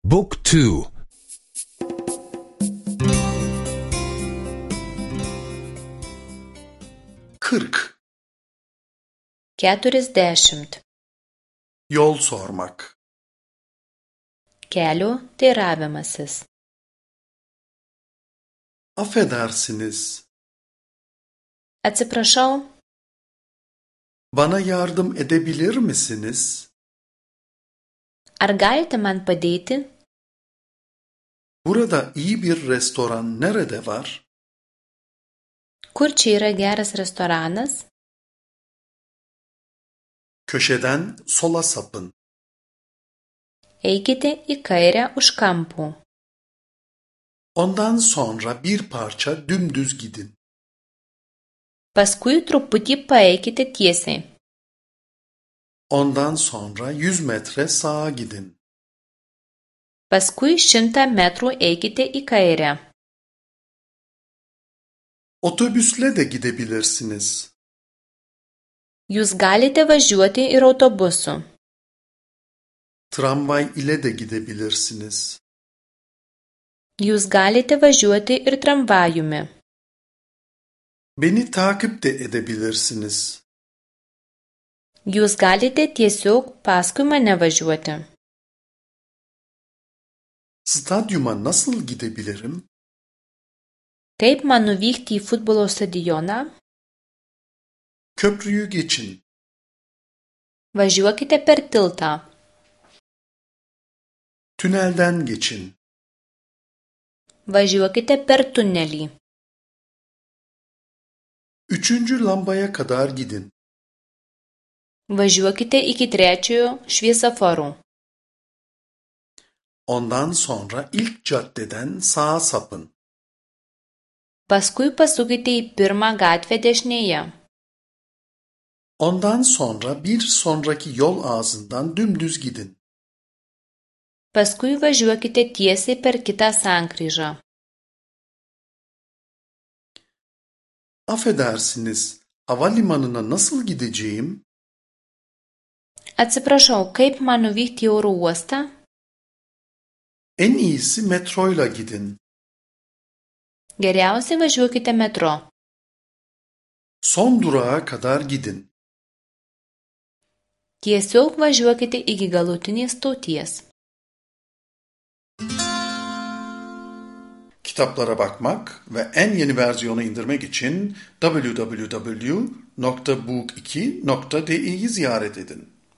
Book 2. 40. 40. Yol sormak. Kelio teiravimasis. Affedersiniz. Atsiprašau, Bana yardım edebilir misiniz? ar galite man padėti? Burada iyi bir restoran nerede var? Kur čia yra geras restoranas? Köşeden sola sapın. Eikite į kairę už kampų. Ondan sonra bir parça dümdüz gidin. Paskui truputį paeikite tiesiai. Ondan sonra 100 metre sağa gidin. Paskui 100 metrų eikite į kairę. Otobüsle de gidebilirsiniz. Jūs galite važiuoti ir autobusu. Tramvay ile de gidebilirsiniz. Jūs galite važiuoti ir tramvajumi. Beni takip de edebilirsiniz. Jūs galite tiesiog paskui mane važiuoti. Stadyuma nasıl gidebilirim? Kaip man nuvykti į futbolo stadioną? Köprüyü geçin. Važiuokite per tiltą. Tünelden geçin. Važiuokite per tunelį. 3. lambaya kadar gidin. Važiuokite iki 3 šviesoforo. Ondan sonra ilk caddeden sağa sapın. Paskui pasukite į 1 gatvę dešinėje. Ondan sonra bir sonraki yol ağzından dümdüz gidin. Paskui važiuokite tiesiai per kitą sankryžą. Affedersiniz, havalimanına nasıl gideceğim? Atsiprašau, kaip man nuvykti į oro uostą? En iyisi metroyla gidin. Geriausiai važiuokite metro. Son durağa kadar gidin. Tiesiog važiuokite iki galutinės stoties. Kitaplara bakmak ve en yeni versiyonu indirmek için www.book2.de'yi ziyaret edin.